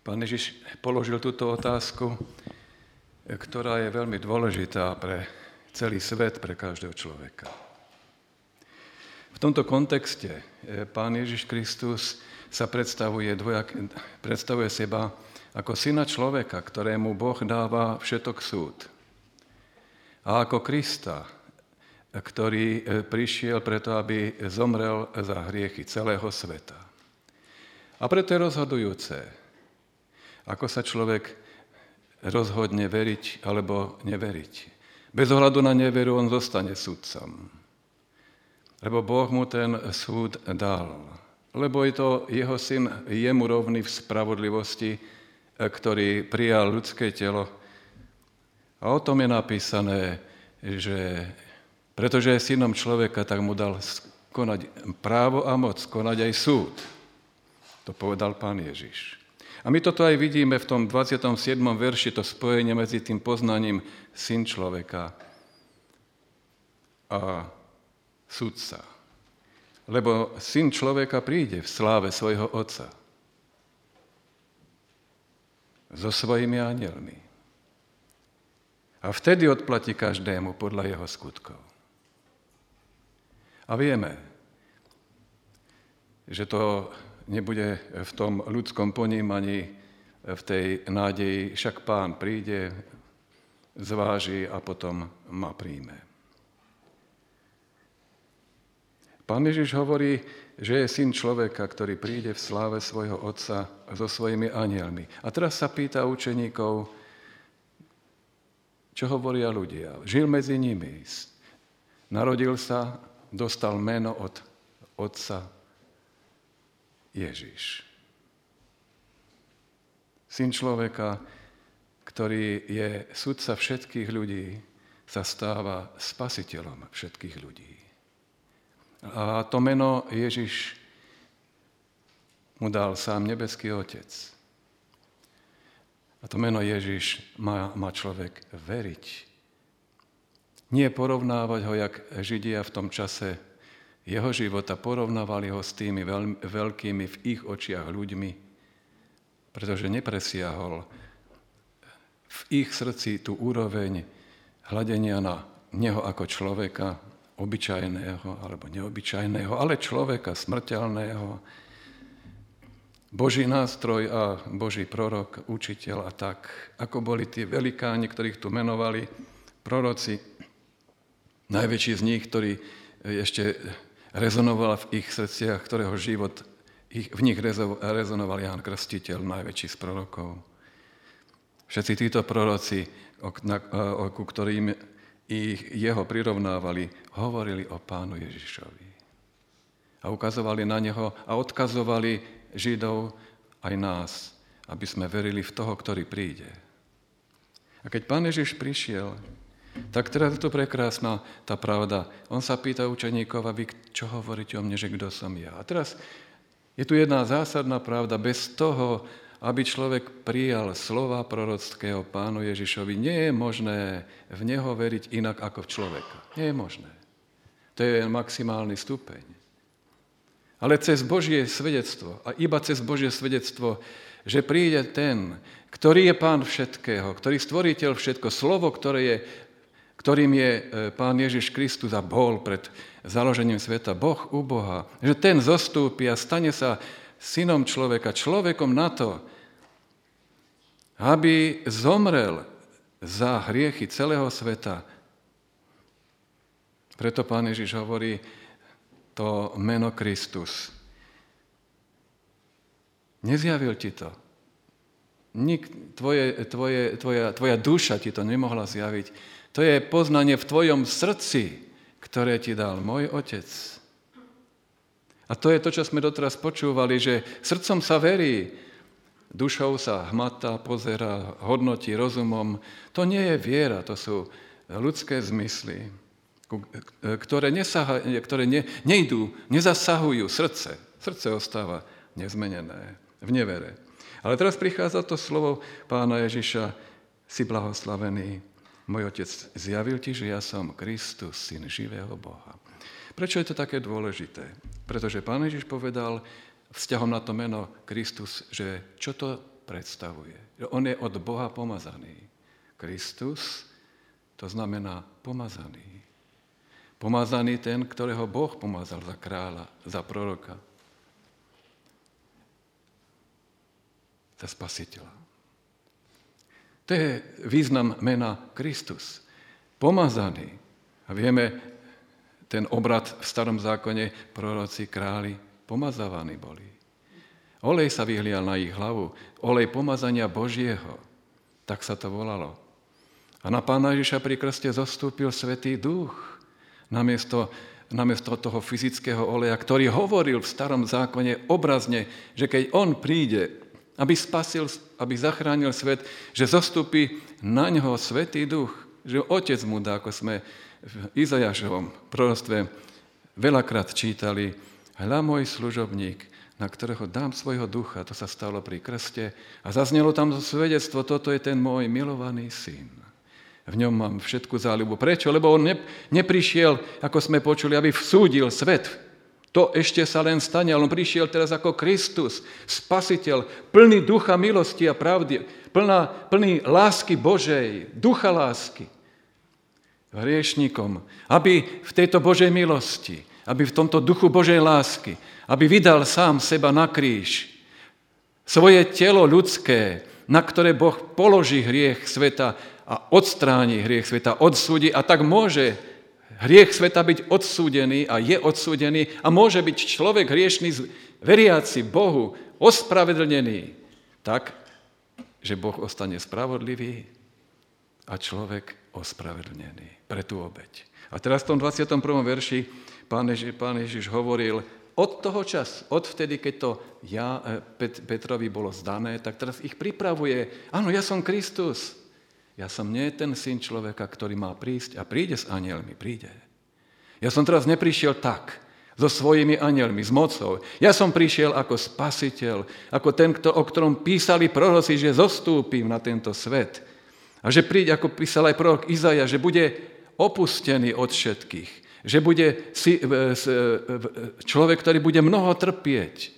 Pán Ježiš položil túto otázku, ktorá je veľmi dôležitá pre celý svet, pre každého človeka. V tomto kontexte Pán Ježiš Kristus sa predstavuje seba ako syna človeka, ktorému Boh dáva všetok súd. A ako Krista, ktorý prišiel preto, aby zomrel za hriechy celého sveta. A preto je rozhodujúce, ako sa človek rozhodne veriť alebo neveriť. Bez ohľadu na neveru on zostane sudcom. Lebo Boh mu ten súd dal. Lebo je to jeho syn jemu rovný v spravodlivosti, ktorý prijal ľudské telo. A o tom je napísané, že pretože je synom človeka, tak mu dal konať právo a moc, konať aj súd. To povedal Pán Ježiš. A my toto aj vidíme v tom 27. verši, to spojenie medzi tým poznaním syn človeka a sudca. Lebo syn človeka príde v sláve svojho otca so svojimi anjelmi. A vtedy odplatí každému podľa jeho skutkov. A vieme, že to nebude v tom ľudskom ponímaní, v tej nádeji, však Pán príde, zváži a potom ma príjme. Pán Ježiš hovorí, že je syn človeka, ktorý príde v sláve svojho otca so svojimi anjelmi. A teraz sa pýta učeníkov, čo hovoria ľudia. Žil medzi nimi, narodil sa, dostal meno od otca Ježiš. Syn človeka, ktorý je sudca všetkých ľudí, sa stáva spasiteľom všetkých ľudí. A to meno Ježiš mu dal sám nebeský Otec. A to meno Ježiš má človek veriť. Nie porovnávať ho, jak Židia v tom čase jeho života porovnávali ho s tými veľkými v ich očiach ľuďmi, pretože nepresiahol v ich srdci tú úroveň hľadenia na neho ako človeka, obyčajného alebo neobyčajného, ale človeka smrteľného, Boží nástroj a Boží prorok, učiteľ a tak, ako boli tí velikáni, ktorých tu menovali, proroci, najväčší z nich, ktorí ešte rezonoval v ich srdciach, ktorého život v nich rezonoval Ján Krstiteľ, najväčší z prorokov. Všetci títo proroci, ku ktorým jeho prirovnávali, hovorili o Pánu Ježišovi. A ukazovali na neho a odkazovali Židov aj nás, aby sme verili v toho, ktorý príde. A keď Pán Ježiš prišiel, tak teraz je to prekrásna tá pravda. On sa pýta učeníkov, a vy čo hovoríte o mne, že kto som ja? A teraz je tu jedna zásadná pravda. Bez toho, aby človek prijal slova prorockého Pánu Ježišovi, nie je možné v neho veriť inak ako v človeka. Nie je možné. To je maximálny stupeň. Ale cez Božie svedectvo, a iba cez Božie svedectvo, že príde ten, ktorý je Pán všetkého, ktorý stvoriteľ všetko, slovo, ktorým je Pán Ježiš Kristus a bol pred založením sveta, Boh u Boha, že ten zostúpi a stane sa synom človeka, človekom na to, aby zomrel za hriechy celého sveta. Preto Pán Ježiš hovorí to meno Kristus. Nezjavil ti to. Tvoja duša ti to nemohla zjaviť. To je poznanie v tvojom srdci, ktoré ti dal môj Otec. A to je to, čo sme doteraz počúvali, že srdcom sa verí, dušou sa hmatá, pozerá, hodnotí rozumom. To nie je viera, to sú ľudské zmysly, ktoré nezasahujú srdce. Srdce ostáva nezmenené, v nevere. Ale teraz prichádza to slovo Pána Ježiša, si blahoslavený. Môj Otec zjavil ti, že ja som Kristus, syn živého Boha. Prečo je to také dôležité? Pretože Pán Ježiš povedal vzťahom na to meno Kristus, že čo to predstavuje. On je od Boha pomazaný. Kristus, to znamená pomazaný. Pomazaný ten, ktorého Boh pomazal za kráľa, za proroka, za spasiteľa. To je význam mena Kristus. Pomazaný. A vieme, ten obrad v starom zákone, proroci, králi, pomazávaní boli. Olej sa vyhlial na ich hlavu. Olej pomazania Božieho. Tak sa to volalo. A na Pána Ježiša pri krste zostúpil Svätý Duch. Namiesto toho fyzického oleja, ktorý hovoril v starom zákone obrazne, že keď on príde, aby spasil, aby zachránil svet, že zostúpi na ňoho Svätý Duch, že Otec mu dá, ako sme v Izajašovom proroctve veľakrát čítali, hľa môj služobník, na ktorého dám svojho ducha, to sa stalo pri krste a zaznelo tam svedectvo, toto je ten môj milovaný syn. V ňom mám všetku záľubu. Prečo? Lebo on neprišiel, ako sme počuli, aby vsúdil svet. To ešte sa len stane, ale on prišiel teraz ako Kristus, spasiteľ, plný ducha milosti a pravdy, plný lásky Božej, ducha lásky. Hriešnikom, aby v tejto Božej milosti, aby v tomto duchu Božej lásky, aby vydal sám seba na kríž, svoje telo ľudské, na ktoré Boh položí hriech sveta a odstráni hriech sveta, odsúdi a tak môže hriech sveta byť odsúdený a je odsúdený a môže byť človek hriešný, veriaci Bohu, ospravedlnený tak, že Boh ostane spravodlivý a človek ospravedlnený pre tú obeť. A teraz v tom 21. verši Pán Ježiš hovoril, od toho času, od vtedy, keď to Petrovi bolo zdané, tak teraz ich pripravuje. Áno, ja som Kristus. Ja som nie ten syn človeka, ktorý má prísť a príde s anjelmi, príde. Ja som teraz neprišiel tak, so svojimi anjelmi, s mocou. Ja som prišiel ako spasiteľ, ako ten, o ktorom písali proroci, že zostúpim na tento svet. A že príde, ako písal aj prorok Izaja, že bude opustený od všetkých. Že bude človek, ktorý bude mnoho trpieť.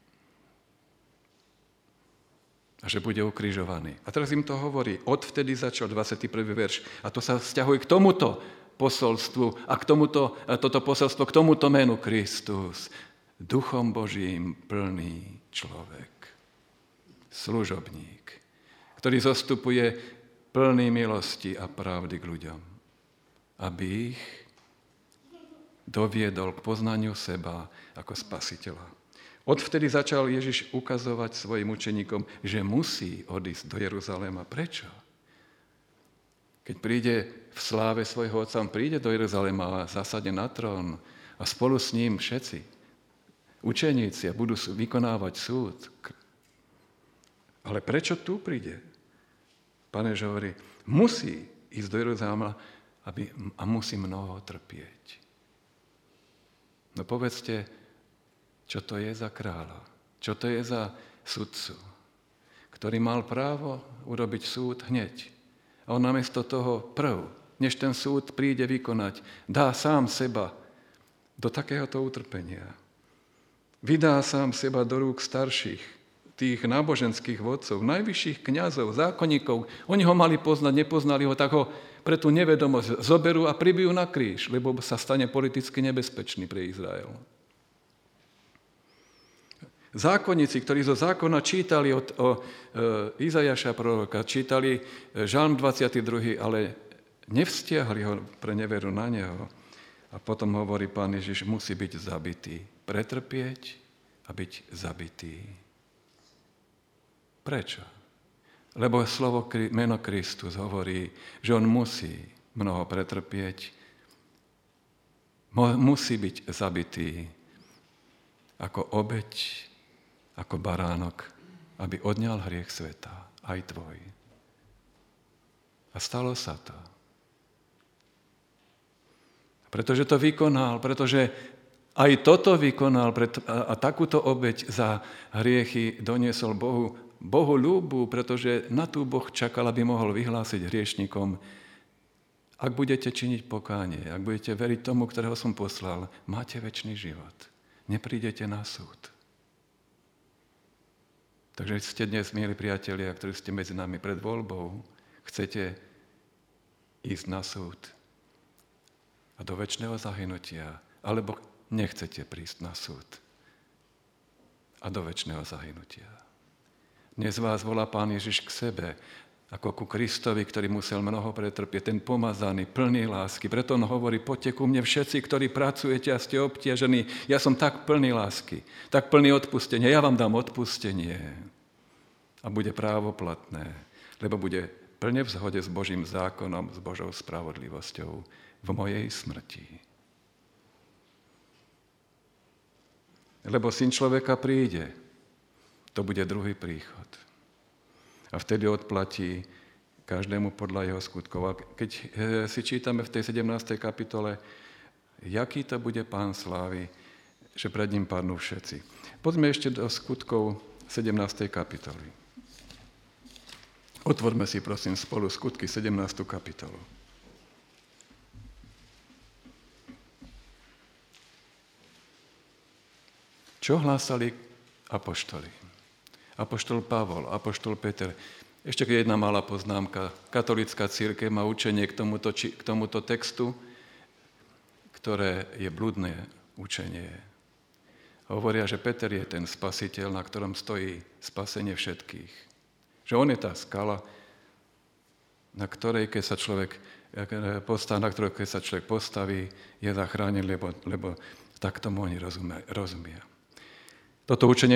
A že bude ukrižovaný. A teraz im to hovorí. Odvtedy začal 21. verš. A to sa vzťahuje k tomuto posolstvu a toto posolstvo k tomuto menu Kristus. Duchom Božím plný človek. Služobník, ktorý zostupuje plný milosti a pravdy k ľuďom. Aby ich doviedol k poznaniu seba ako spasiteľa. Odvtedy začal Ježiš ukazovať svojim učeníkom, že musí odísť do Jeruzalema. Prečo? Keď príde v sláve svojho otca, on príde do Jeruzalema a zasadne na trón a spolu s ním všetci učeníci budú vykonávať súd. Ale prečo tu príde? Pán Ježiš hovorí, musí ísť do Jeruzalema a musí mnoho trpieť. No povedzte, čo to je za kráľa, čo to je za sudcu, ktorý mal právo urobiť súd hneď. A on namiesto toho než ten súd príde vykonať, dá sám seba do takéhoto utrpenia. Vydá sám seba do rúk starších, tých náboženských vodcov, najvyšších kňazov, zákonníkov. Oni ho mali poznať, nepoznali ho, tak ho pre tú nevedomosť zoberú a pribijú na kríž, lebo sa stane politicky nebezpečný pre Izrael. Zákonníci, ktorí zo zákona čítali o Izajaša proroka, čítali Žalm 22, ale nevztiahli ho pre neveru na neho. A potom hovorí Pán Ježiš, musí byť zabitý. Pretrpieť a byť zabitý. Prečo? Lebo meno Kristus hovorí, že on musí mnoho pretrpieť, musí byť zabitý ako obeť, ako baránok, aby odňal hriech sveta, aj tvoj. A stalo sa to. Pretože to vykonal, pretože aj toto vykonal a takúto obeť za hriechy doniesol Bohu ľúbu, pretože na tú Boh čakal, aby mohol vyhlásiť hriešnikom, ak budete činiť pokánie, ak budete veriť tomu, ktorého som poslal, máte večný život. Neprídete na súd. Takže ste dnes, milí priatelia, ktorí ste medzi nami pred voľbou, chcete ísť na súd a do večného zahynutia, alebo nechcete prísť na súd a do večného zahynutia. Dnes vás volá Pán Ježiš k sebe, ako ku Kristovi, ktorý musel mnoho pretrpieť, ten pomazaný, plný lásky. Preto on hovorí, poďte ku mne všetci, ktorí pracujete a ste obťažení. Ja som tak plný lásky, tak plný odpustenia. Ja vám dám odpustenie. A bude právoplatné, lebo bude plne v zhode s Božím zákonom, s Božou spravodlivosťou v mojej smrti. Lebo Syn človeka príde, to bude druhý príchod. A vtedy odplatí každému podľa jeho skutkov. A keď si čítame v tej 17. kapitole, jaký to bude Pán slávy, že pred ním padnú všetci. Poďme ešte do skutkov 17. kapitoly. Otvorme si, prosím, spolu skutky 17. kapitolu. Čo hlásali apoštoli? Apoštol Pavol, apoštol Peter. Ešte jedna malá poznámka. Katolícka cirkev má učenie k tomuto textu, ktoré je bludné učenie. Hovoria, že Peter je ten spasiteľ, na ktorom stojí spasenie všetkých. Že on je tá skala, na ktorej, keď sa človek postaví, je zachránený, lebo tak tomu oni rozumia. Toto učenie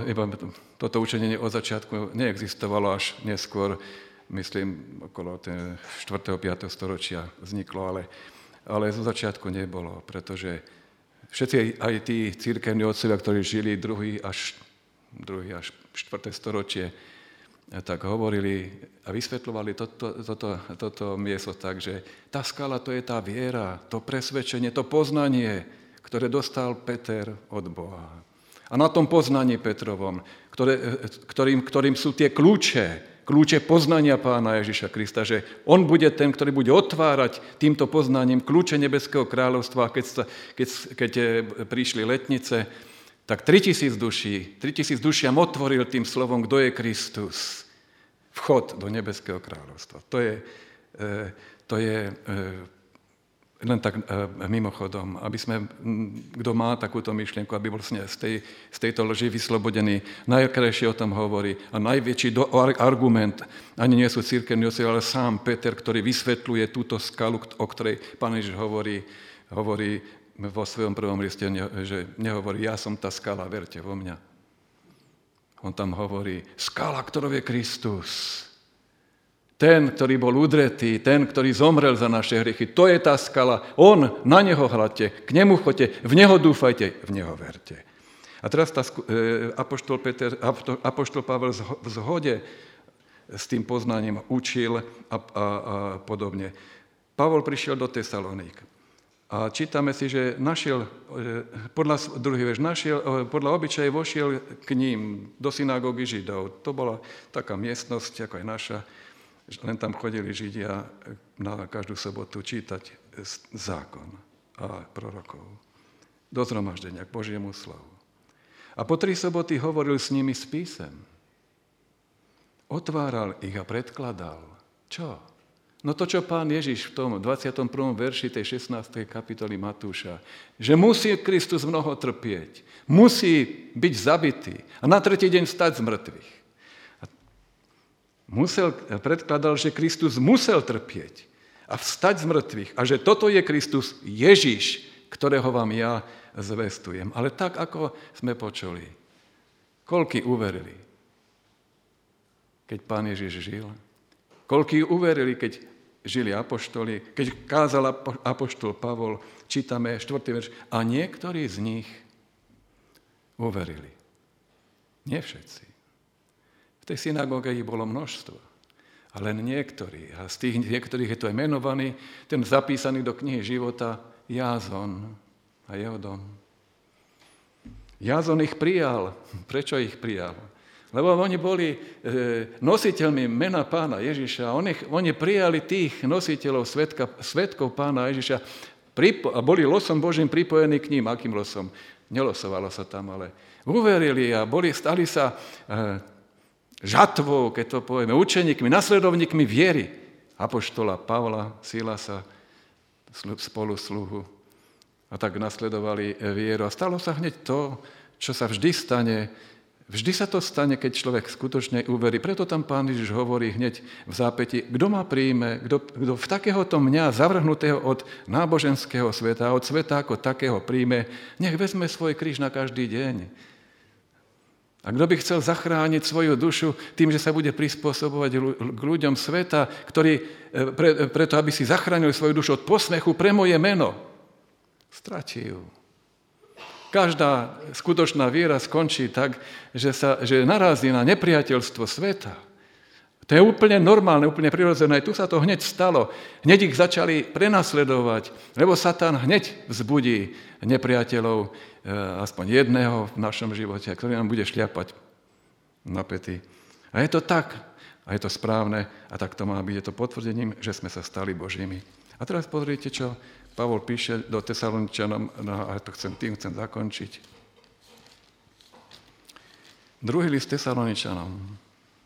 od začiatku neexistovalo, až neskôr, myslím, okolo 4. 5. storočia vzniklo, ale zo začiatku nebolo, pretože všetci, aj tí cirkevní otcovia, ktorí žili 2. až 4. storočie, tak hovorili a vysvetľovali toto miesto tak, že tá skala to je tá viera, to presvedčenie, to poznanie, ktoré dostal Peter od Boha. A na tom poznaní Petrovom, ktorým sú tie kľúče poznania Pána Ježiša Krista, že on bude ten, ktorý bude otvárať týmto poznaním kľúče nebeského kráľovstva. Keď prišli letnice, tak 3000 dušiam otvoril tým slovom, kto je Kristus. Vchod do nebeského kráľovstva. To je len tak mimochodom, aby sme, kto má takúto myšlienku, aby bol z tejto lži vyslobodený, najkrajšie o tom hovorí a najväčší argument, ani nie sú cirkevní otcovia, ale sám Peter, ktorý vysvetľuje túto skalu, o ktorej Pán Ježiš hovorí vo svojom prvom liste, že nehovorí, ja som tá skala, verte vo mňa. On tam hovorí, skala, ktorou je Kristus. Ten, ktorý bol udretý, ten, ktorý zomrel za naše hriechy, to je tá skala. On, na neho hľadte, k nemu choďte, v neho dúfajte, v neho verte. A teraz apoštol Pavel v zhode s tým poznaním učil a podobne. Pavol prišiel do Tesaloník. A čítame si, že podľa obyčaje vošiel k ním do synagógy Židov. To bola taká miestnosť, ako aj naša, len tam chodili Židia na každú sobotu čítať zákon a prorokov. Do zhromaždenia k Božiemu slovu. A po 3 soboty hovoril s nimi z písem. Otváral ich a predkladal. Čo? No to, čo Pán Ježiš v tom 21. verši tej 16. kapitoly Matúša, že musí Kristus mnoho trpieť, musí byť zabitý a na 3. deň vstať z mŕtvych. Predkladal, že Kristus musel trpieť a vstať z mŕtvych a že toto je Kristus Ježiš, ktorého vám ja zvestujem. Ale tak, ako sme počuli, koľkí uverili, keď Pán Ježiš žil? Koľkí uverili, keď žili apoštoli, keď kázal apoštol Pavol, čítame 4. verš, a niektorí z nich uverili. Nie všetci. V tej synagóge ich bolo množstvo, ale len niektorí. A z tých niektorých je to aj menovaný, ten zapísaný do knihy života, Jázon a jeho dom. Jázon ich prijal. Prečo ich prijal? Lebo oni boli nositeľmi mena Pána Ježiša. Oni prijali tých nositeľov svedkov Pána Ježiša a boli losom Božím pripojení k ním. Akým losom? Nelosovalo sa tam, ale uverili a stali sa žatvou, keď to povieme, učeníkmi, nasledovníkmi viery apoštola Pavla, Silasa, spolusluhu. A tak nasledovali vieru. A stalo sa hneď to, čo sa vždy stane. Vždy sa to stane, keď človek skutočne uverí. Preto tam Pán Ježiš hovorí hneď v zápäti, kto ma príjme, kto v takéhoto mňa zavrhnutého od náboženského sveta, od sveta ako takého príjme, nech vezme svoj kríž na každý deň. A kto by chcel zachrániť svoju dušu tým, že sa bude prispôsobovať k ľuďom sveta, ktorí preto, aby si zachránili svoju dušu od posmechu pre moje meno, stratí ju. Každá skutočná viera skončí tak, že narazí na nepriateľstvo sveta. To je úplne normálne, úplne prirodzené. Tu sa to hneď stalo. Hneď ich začali prenasledovať, lebo Satan hneď vzbudí nepriateľov, aspoň jedného v našom živote, ktorý nám bude šliapať na päty. A je to tak, a je to správne, a tak to má byť. Je to potvrdením, že sme sa stali Božími. A teraz pozrite, čo Pavol píše do Tesaloničanom, a tým chcem zakončiť. Druhý list Tesaloničanom.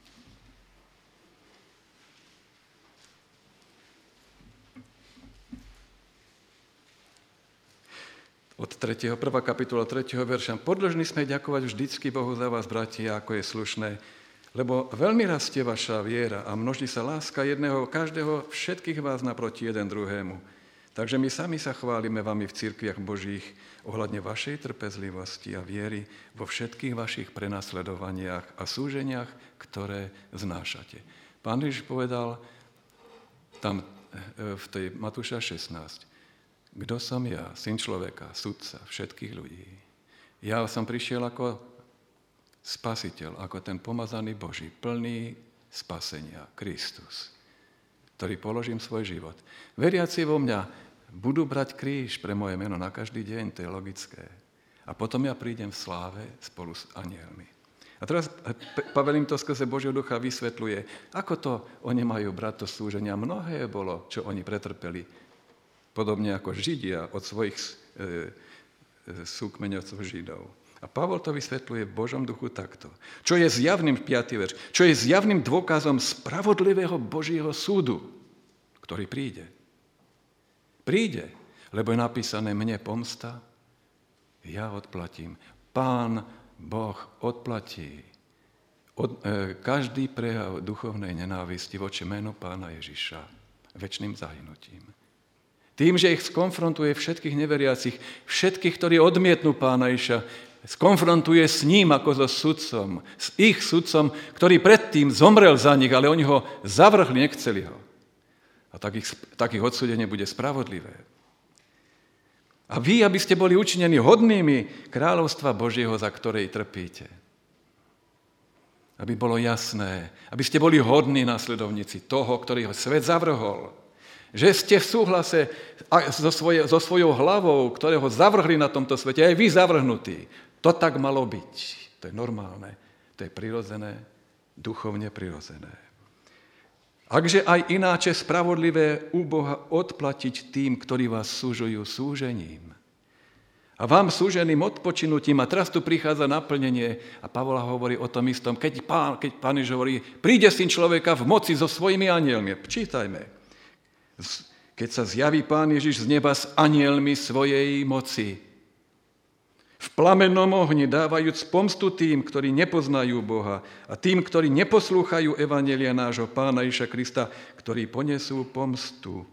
Od 1. kapitola 3. verša. Podložní sme ďakovať vždycky Bohu za vás, bratia, ako je slušné, lebo veľmi rastie vaša viera a množí sa láska jedného, každého, všetkých vás naproti jeden druhému. Takže my sami sa chválime vami v cirkviach Božích ohľadne vašej trpezlivosti a viery vo všetkých vašich prenasledovaniach a súženiach, ktoré znášate. Pán Ježiš povedal tam v tej Matúša 16, kto som ja, syn človeka, sudca všetkých ľudí. Ja som prišiel ako spasiteľ, ako ten pomazaný Boží, plný spasenia, Kristus, ktorý položím svoj život. Veriaci vo mňa budú brať kríž pre moje meno na každý deň, to je logické. A potom ja prídem v sláve spolu s anielmi. A teraz Pavel im to skrze Božieho ducha vysvetľuje, ako to oni majú brať to súženia. Mnohé bolo, čo oni pretrpeli, podobne ako Židia od svojich súkmeňovcov Židov. A Pavol to vysvetľuje v Božom duchu takto. Čo je zjavným, 5. verš, čo je zjavným dôkazom spravodlivého Božieho súdu, ktorý príde. Príde, lebo je napísané mne pomsta, ja odplatím. Pán Boh odplatí každý prejav duchovnej nenávisti voči menu Pána Ježiša večným zahynutím. Tým, že ich skonfrontuje všetkých neveriacich, všetkých, ktorí odmietnú Pána Ježiša, skonfrontuje s ním ako so sudcom, s ich sudcom, ktorý predtým zomrel za nich, ale oni ho zavrhli, nechceli ho. A tak ich odsúdenie bude spravodlivé. A vy, aby ste boli učinení hodnými kráľovstva Božieho, za ktorej trpíte. Aby bolo jasné, aby ste boli hodní nasledovníci toho, ktorý ho svet zavrhol. Že ste v súhlase so svojou hlavou, ktorého zavrhli na tomto svete, aj vy zavrhnutí. To tak malo byť. To je normálne. To je prirodzené, duchovne prirodzené. Akže aj ináče spravodlivé u Boha odplatiť tým, ktorí vás súžujú súžením. A vám súženým odpočinutím, a teraz tu prichádza naplnenie, a Pavol hovorí o tom istom, keď Pán Ježiš hovorí, príde syn človeka v moci so svojimi anielmi. Čítajme. Keď sa zjaví Pán Ježiš z neba s anielmi svojej moci, v plamennom ohni dávajúc pomstu tým, ktorí nepoznajú Boha a tým, ktorí neposlúchajú evanjelia nášho Pána Ježiša Krista, ktorí ponesú pomstu,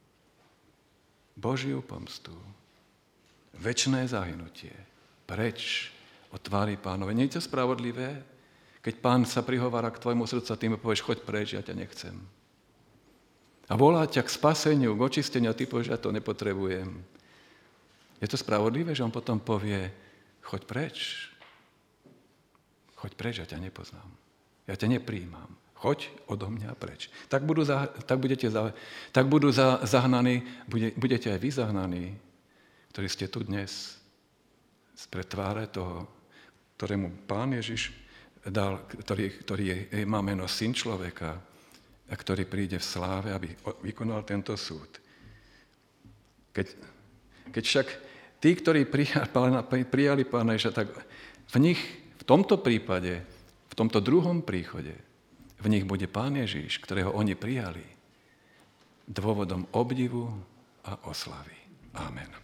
Božiu pomstu, večné zahynutie, preč od tvári Pánovej. Nie je to spravodlivé, keď Pán sa prihovára k tvojmu srdcu a tým povieš, choď preč, ja ťa nechcem. A volá ťa k spaseniu, k očisteniu, a ty povieš, ja to nepotrebujem. Je to spravodlivé, že on potom povie, choď preč, ja ťa nepoznám, ja ťa nepríjmam, choď odo mňa preč. Tak budú zahnaní, budete aj vy zahnaní, ktorí ste tu dnes spred tváre toho, ktorému Pán Ježiš dal, ktorý má meno Syn človeka, a ktorý príde v sláve, aby vykonal tento súd. Keď však tí, ktorí prijali Pána Ježiša, tak v tomto prípade, v v tomto druhom príchode v nich bude Pán Ježiš, ktorého oni prijali, dôvodom obdivu a oslavy. Amen.